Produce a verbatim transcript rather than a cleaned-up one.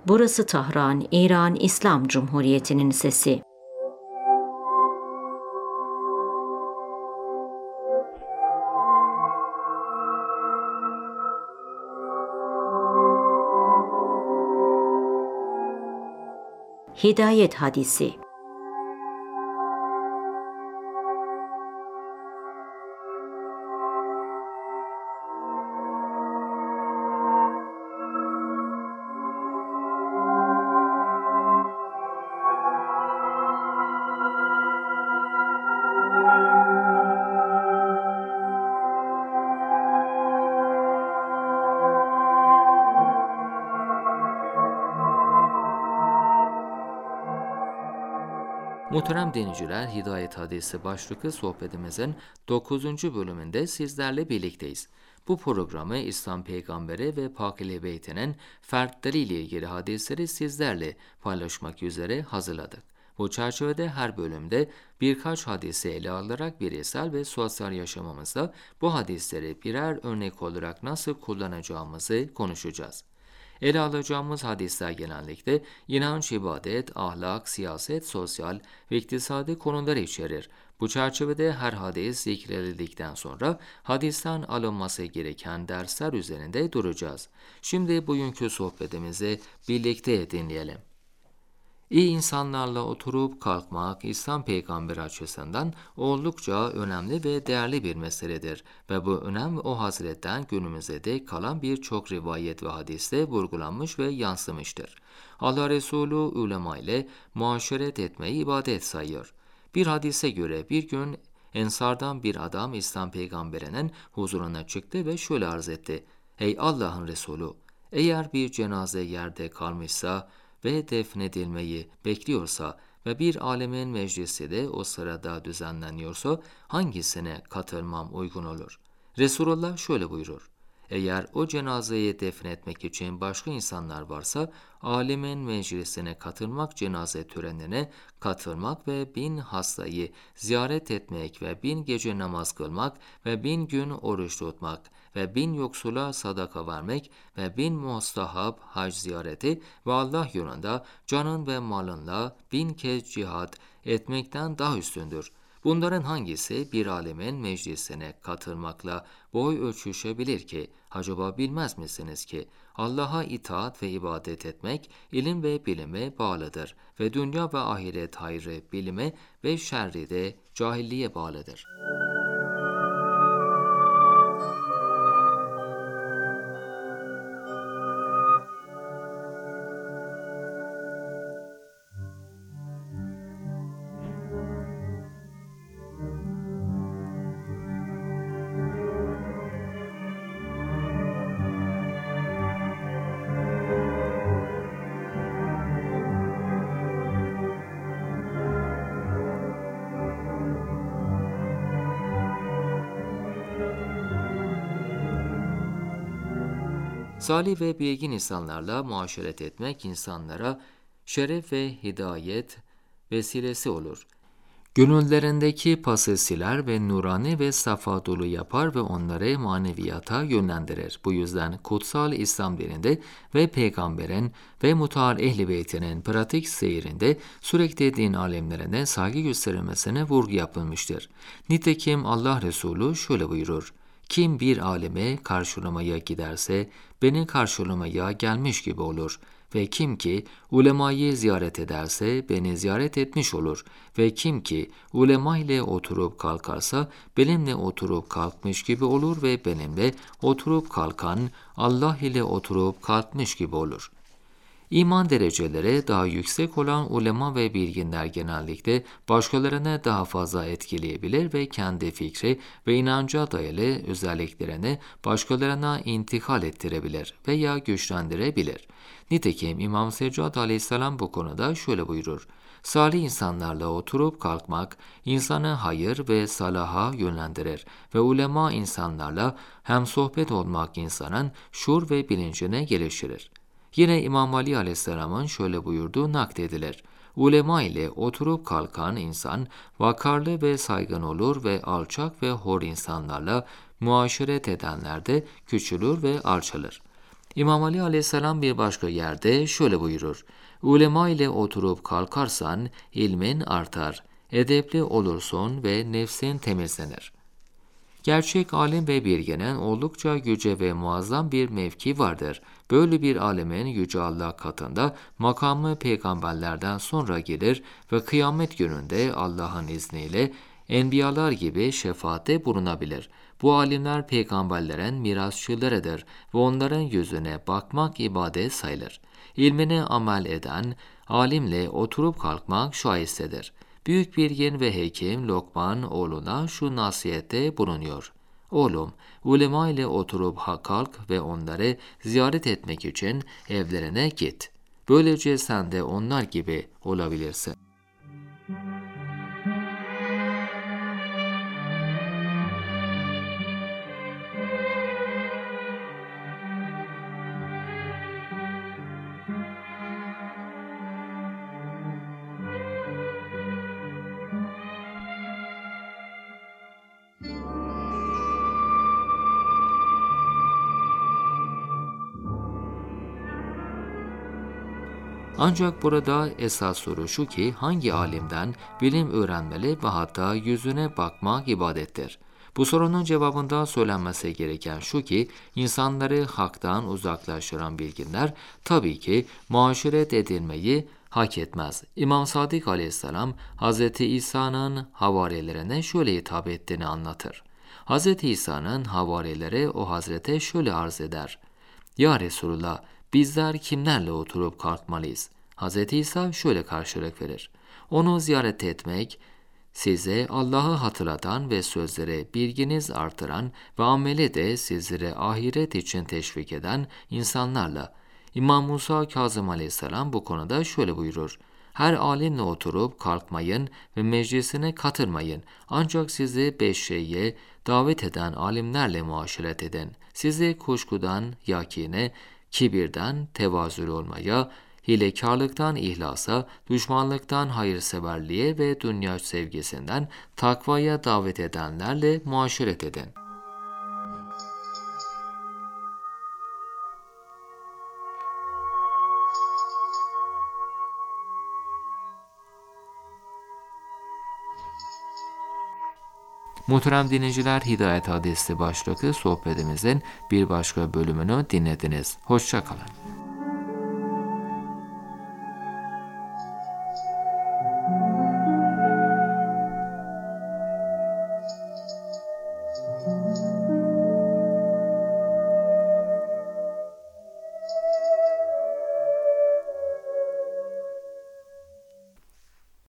Burası Tahran, İran İslam Cumhuriyeti'nin sesi. Hidayet Hadisi. Muhterem dinleyiciler, Hidayet Hadisi başlıklı sohbetimizin dokuzuncu bölümünde sizlerle birlikteyiz. Bu programı İslam Peygamberi ve Pak Ehl-i Beyt'inin fertleriyle ilgili hadisleri sizlerle paylaşmak üzere hazırladık. Bu çerçevede her bölümde birkaç hadisi ele alarak bireysel ve sosyal yaşamımızda bu hadisleri birer örnek olarak nasıl kullanacağımızı konuşacağız. Ele alacağımız hadisler genellikle inanç, ibadet, ahlak, siyaset, sosyal ve iktisadi konuları içerir. Bu çerçevede her hadis zikredildikten sonra hadisten alınması gereken dersler üzerinde duracağız. Şimdi bugünkü sohbetimizi birlikte dinleyelim. İyi insanlarla oturup kalkmak İslam peygamberi açısından oldukça önemli ve değerli bir meseledir ve bu önem o hazretten günümüze dek kalan birçok rivayet ve hadiste vurgulanmış ve yansımıştır. Allah Resulü ulema ile muaşeret etmeyi ibadet sayıyor. Bir hadise göre bir gün Ensardan bir adam İslam peygamberinin huzuruna çıktı ve şöyle arz etti: "Ey Allah'ın Resulü, eğer bir cenaze yerde kalmışsa ve defnedilmeyi bekliyorsa ve bir alemin meclisi de o sırada düzenleniyorsa hangisine katılmam uygun olur?" Resulullah şöyle buyurur: "Eğer o cenazeyi defnetmek için başka insanlar varsa, alemin meclisine katılmak, cenaze törenine katılmak ve bin hastayı ziyaret etmek ve bin gece namaz kılmak ve bin gün oruç tutmak ve bin yoksula sadaka vermek ve bin mustahap hac ziyareti ve Allah yolunda canın ve malınla bin kez cihad etmekten daha üstündür. Bunların hangisi bir alemin meclisine katılmakla boy ölçüşebilir ki? Acaba bilmez misiniz ki Allah'a itaat ve ibadet etmek ilim ve bilime bağlıdır ve dünya ve ahiret hayrı bilime ve şerri de cahilliğe bağlıdır." Salih ve bilgin insanlarla muaşeret etmek insanlara şeref ve hidayet vesilesi olur. Gönüllerindeki pası siler ve nurani ve safa dolu yapar ve onları maneviyata yönlendirir. Bu yüzden kutsal İslam dininde ve peygamberin ve mutal ehl-i beytinin pratik seyrinde sürekli din alemlerine saygı gösterilmesine vurgu yapılmıştır. Nitekim Allah Resulü şöyle buyurur: "Kim bir aleme karşılamaya giderse beni karşılamaya gelmiş gibi olur ve kim ki ulemayı ziyaret ederse beni ziyaret etmiş olur ve kim ki ulema ile oturup kalkarsa benimle oturup kalkmış gibi olur ve benimle oturup kalkan Allah ile oturup kalkmış gibi olur." İman dereceleri daha yüksek olan ulema ve bilginler genellikle başkalarını daha fazla etkileyebilir ve kendi fikri ve inanca dayalı özelliklerini başkalarına intikal ettirebilir veya güçlendirebilir. Nitekim İmam Seccad Aleyhisselam bu konuda şöyle buyurur: "Salih insanlarla oturup kalkmak insanı hayır ve salaha yönlendirir ve ulema insanlarla hemsohbet olmak insanın şuur ve bilincine geliştirir." Yine İmam Ali Aleyhisselam'ın şöyle buyurduğu nakledilir: "Ulema ile oturup kalkan insan vakarlı ve saygın olur ve alçak ve hor insanlarla muaşeret edenler de küçülür ve alçalır." İmam Ali aleyhisselam bir başka yerde şöyle buyurur: Ulema ile oturup kalkarsan ilmin artar, edepli olursun ve nefsin temizlenir. Gerçek alim ve bilginin oldukça yüce ve muazzam bir mevki vardır. Böyle bir alimin Yüce Allah katında makamı peygamberlerden sonra gelir ve kıyamet gününde Allah'ın izniyle enbiyalar gibi şefaatte bulunabilir. Bu alimler peygamberlerin mirasçılarıdır ve onların yüzüne bakmak ibadet sayılır. İlmini amel eden alimle oturup kalkmak şahistedir. Büyük bilgin ve hekim Lokman oğluna şu nasihette bulunuyor: Oğlum, ulema ile oturup kalk ve onları ziyaret etmek için evlerine git. Böylece sen de onlar gibi olabilirsin. Ancak burada esas soru şu ki hangi alimden bilim öğrenmeli ve hatta yüzüne bakmak ibadettir? Bu sorunun cevabında söylenmesi gereken şu ki insanları haktan uzaklaştıran bilginler tabii ki muaşeret edilmeyi hak etmez. İmam Sadık aleyhisselam Hz. İsa'nın havarilerine şöyle hitap ettiğini anlatır. Hz. İsa'nın havarileri o hazrete şöyle arz eder: Ya Resulullah, bizler kimlerle oturup kalkmalıyız? Hz. İsa şöyle karşılık verir: Onu ziyaret etmek, size Allah'ı hatırlatan ve sözlere bilginiz artıran ve ameli de sizlere ahiret için teşvik eden insanlarla. İmam Musa Kazım aleyhisselam bu konuda şöyle buyurur: Her alimle oturup kalkmayın ve meclisine katılmayın. Ancak sizi beş şeye davet eden alimlerle muaşeret edin. Sizi kuşkudan yakine, kibirden tevazül olmaya, hilekarlıktan ihlasa, düşmanlıktan hayırseverliğe ve dünya sevgisinden takvaya davet edenlerle muaşeret edin. Muhterem dinleyiciler, Hidayet Hadisi başlıklı sohbetimizin bir başka bölümünü dinlediniz. Hoşça kalın.